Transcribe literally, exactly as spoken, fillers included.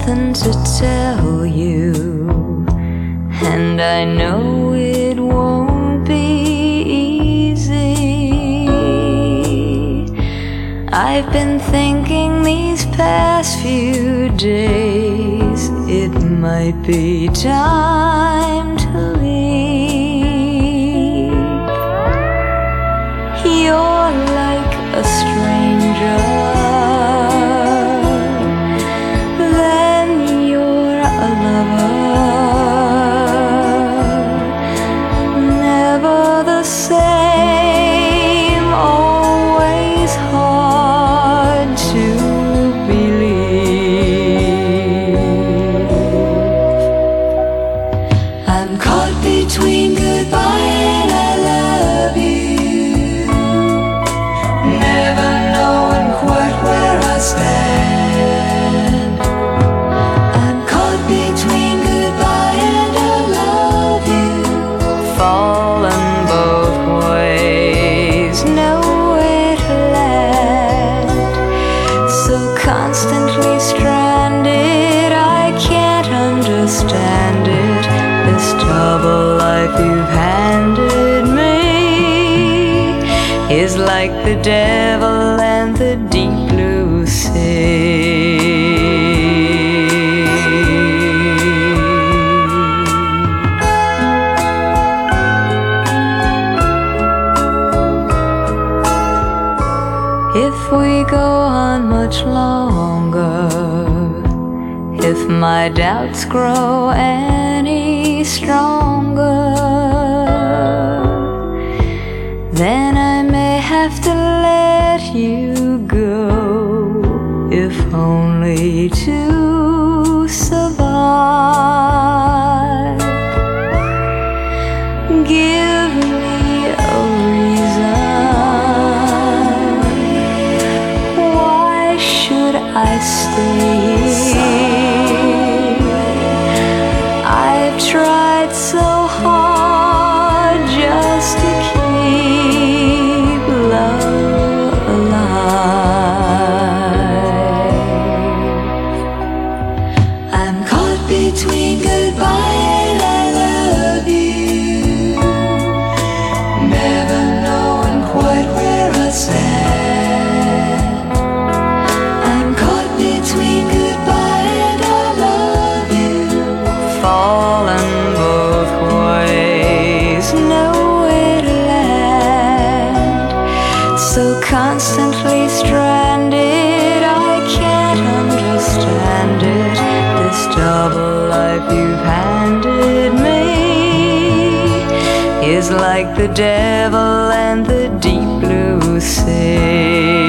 something to tell you, and I know it won't be easy. I've been thinking these past few days it might be time to leave. You're like a stranger, then you're a lover, never the same, always hard to believe. I'm caught between goodbye and I love you, never knowing quite where I stand. I'm caught between goodbye and I love you, fallen both ways, nowhere to land. So constantly stranded, I can't understand it. This double life you've handed me is like the devil and the deep blue sea. If we go on much longer, if my doubts grow any stronger, then I may have to let you go, if only to survive. Give me a reason, why should I stay here? I've tried so hard just to keep love alive. I'm caught between goodbye and I love you, never knowing quite where I stand. I'm caught between goodbye and I love you, fallen both ways, nowhere to land. So constantly stranded, I can't understand it. This double life you've handed me is like the devil and the deep blue sea.